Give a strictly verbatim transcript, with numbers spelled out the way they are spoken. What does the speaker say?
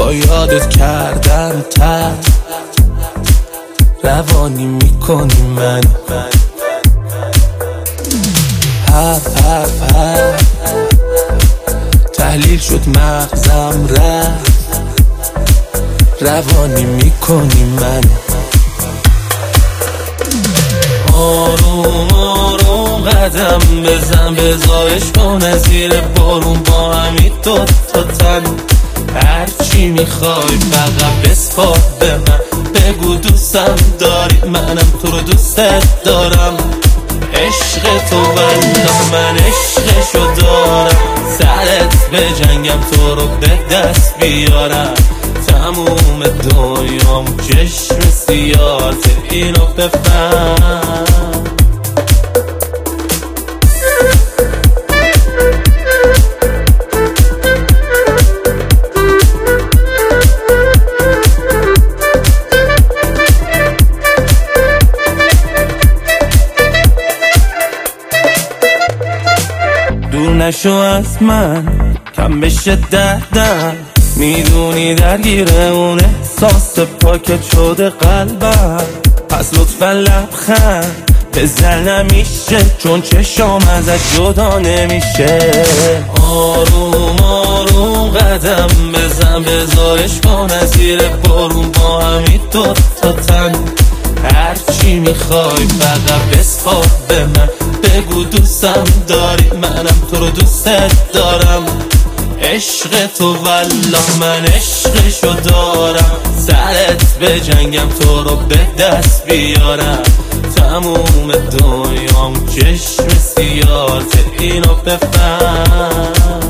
با یادت کردن تر روانی میکنی من حرف حرف حرف تحلیل شد مغزم رفت روانی میکنی من آروم آروم قدم بزن بزایش کن زیر بارون با همی دو تا تن هرچی میخوای فقط بسپار به من بگو دوستم داری منم تو رو دوستت دارم عشق تو والله من عشقشو دارم سرت به جنگم تو رو به دست بیارم تموم دنیام چشم سیاهت اینو بفهم دور نشو از من کم بشه دردم میدونی درگیر اون احساس پاکت شده قلبم پس لطفا لبخند بزن نمیشه چون چشام ازت جدا نمیشه آروم آروم قدم بزن بزارش کن از زیر بارون با همی دو تا تن هرچی میخوای فقط بسپار به من بگو دوستم داری منم تو رو دوستت دارم عشق تو والله من عشقشو دارم سرت به جنگم تو رو به دست بیارم تموم دنیام چشم سیاهت اینو بفهم